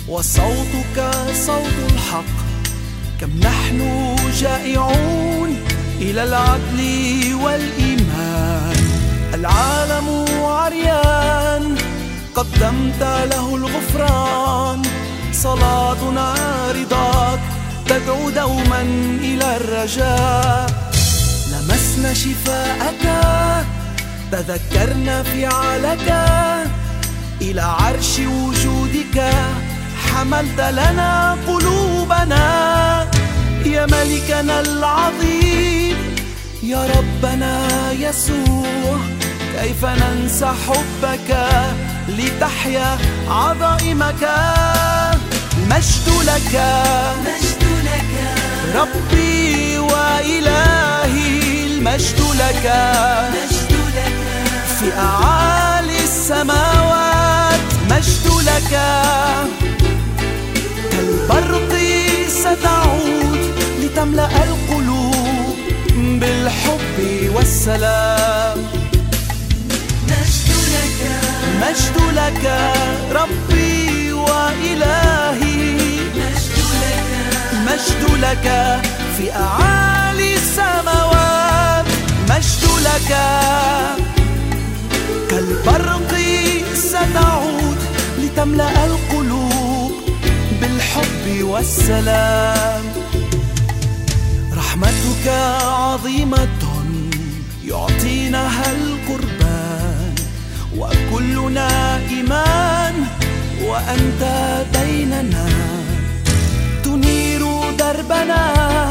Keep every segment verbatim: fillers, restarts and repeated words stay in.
وصوتك صوت الحق. كم نحن جائعون إلى العدل والإيمان. العالم عريان قدمت له الغفران. صلاتنا رضاك تدعو دوما إلى الرجاء. لمسنا شفاءك تذكرنا فعالك. إلى عرش وجودك حملت لنا قلوبنا. يا ملكنا العظيم يا ربنا يسوع، كيف ننسى حبك لتحيا عظائمك. المجد لك مجد لك ربي وإلهي، المجد لك مجد لك في أعالي السماوات. مجد لك كالبرق ستعود لتملأ القلوب بالحب والسلام. مجد لك مجد لك ربي وإلهي، مجد لك مجد لك في أعالي السماوات. مجد لك كالبرق ستعود لتملأ القلوب بالحب والسلام. رحمتك عظيمة يعطينها القربان، وكلنا إيمان وأنت بيننا. تنير دربنا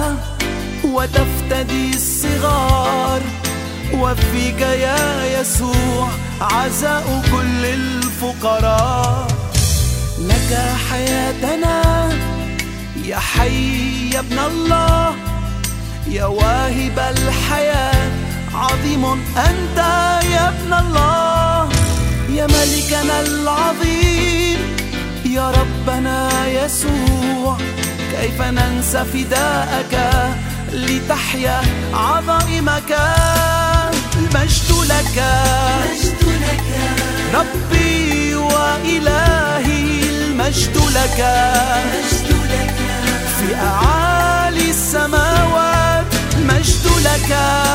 وتفتدي الصغار، وفيك يا يسوع عزاء كل الفقراء. لك حياتنا يا حي يا ابن الله، يا واهب الحياة عظيم أنت يا ابن الله. يا ملكنا العظيم يا ربنا يسوع، كيف ننسى فداءك لتحيا عظائمك. المجد لك مجد لك ربي وإلهي، المجد لك مجد لك في أعالي السماوات. المجد لك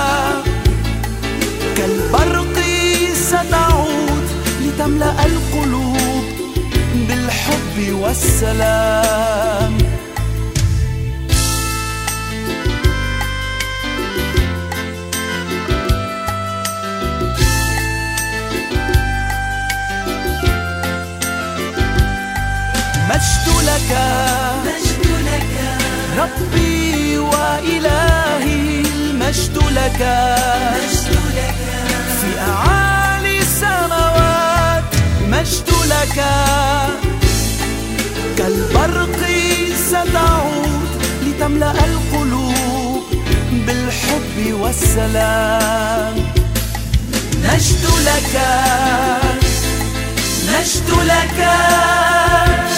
كالبرق ستعود لتملأ القلوب بالحب والسلام. مجد لك مجد لك ربي وإلهي، المجد لك مجد لك في أعالي السماوات. مجد لك كالبرق ستعود لتملأ القلوب بالحب والسلام. مجد لك مجد لك